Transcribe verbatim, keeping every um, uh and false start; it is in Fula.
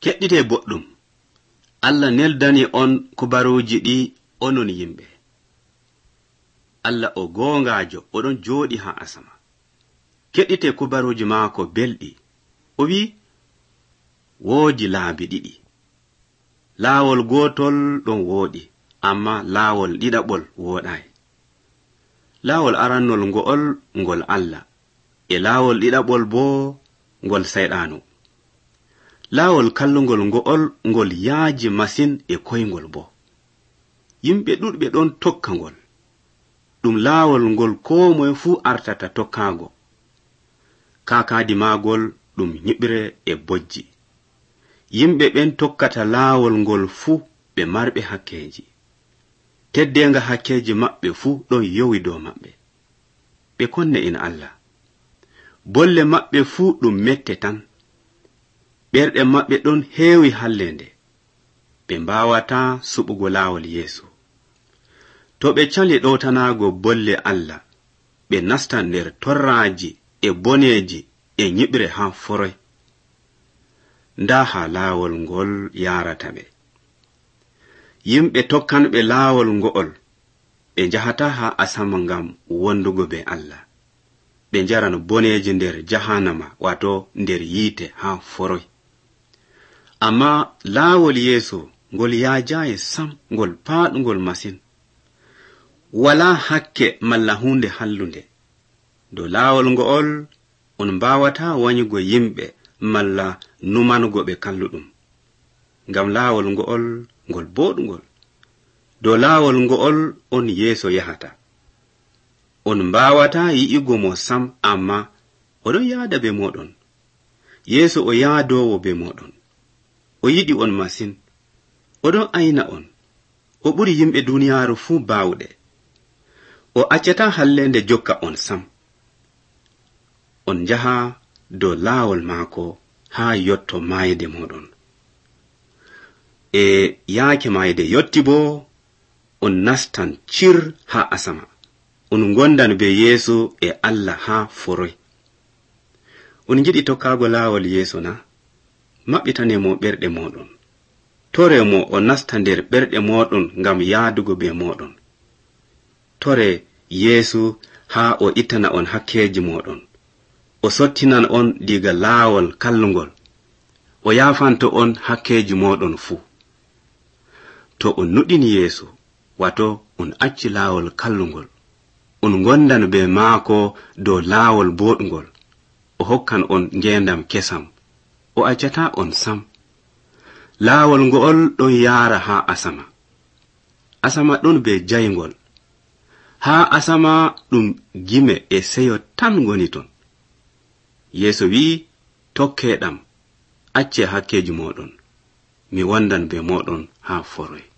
Keɗɗite boɗɗum. Allah neldani on kubaruji ɗi onon yimɓe. Allah o goongajo oɗon jooɗi ha asama. Keɗɗite kubaruji maako belɗi. O wi woodi laabi ɗiɗi. Laawol gotol ɗon wooɗi, amma laawol ɗiɗaɓol wooɗai. Laawol arannol ngo'ol ngol Allah, e laawol ɗiɗaɓol bo ngol sayɗano. Laawol kallungol ngo'ol ngol yaaji masin e koyngol bo. Yimɓe ɗuɗɓe ɗon tokka ngol. Ɗum laawol ngol koo moye fuu artata tokkaago. Kaakaadi maagol ɗum nyiɓre e bojji. Yimɓe ɓen tokkata laawol ngol fuu ɓe marɓe hakkeeji. Teddenga hakkeeji maɓɓe fuu ɗon yowi dow maɓɓe. Ɓe konne ina Allah. Bolle maɓɓe fuu ɗum mette tan. Ɓerɗe maɓɓe ɗon heewi hallende. Ɓe mbawata suɓugo laawol Yeesu. To ɓe cali ɗowtanaago bolle Allah, ɓe nastan nder torraaji e boneeji e nyiɓre ha foroy. Nda ha laawol ngol yarata ɓe. Yimɓe tokkanɓe laawol ngo'ol, ɓe njahata ha asama ngam wondugo be Allah. Ɓe njaran boneeji nder jahannama, wato nder yiite ha foroy. Amma laawol Yeesu ngol yaajaye sam, ngol paaɗungol masin. Wala hakke malla hunde hallunde. Do laawol ngo'ol on mbawata wanyugo yimɓe malla numanugo ɓe kalluɗum. Ngam laawol ngo'ol ngol boɗungol. Do laawol ngo'ol on Yeeso yahata. On mbawata yi'ugo mo sam, amma oɗon yaada be moɗon. Yeeso o yaadowo be moɗon. O yiɗi on masin. Oɗon ayna on. O ɓuri yimɓe duniyaaru fuu bawɗe. O accata hallende jokka on sam. On njaha dow laawol maako ha yotto mayde moɗon. E yaake mayde yotti bo, on nastan cir ha asama. On gondan be Yeesu e Allah ha foroy. On jiɗi tokkaago laawol Yeesu na? Maɓɓitane mo ɓerɗe moɗon. Tore mo o nasta nder ɓerɗe moɗon ngam yaadugo be moɗon. Tore Yeesu ha o ittana on hakkeji moɗon. O sottinan on diga laawol kallungol. O yaafanto on hakkeji moɗon fuu. To on nuɗini Yeesu, wato on acci laawol kallungol, on gondan be maako dow laawol boɗungol, o hokkan on ngendam kesam. O accata on sam. Laawol ngo'ol ɗon yaara ha asama. Asama ɗon be jayngol. Ha asama ɗum gime e seyo tan ngoni ton. Yeeso wi, tokkeɗam, acce hakkeji moɗon, mi wondan be moɗon ha foroy.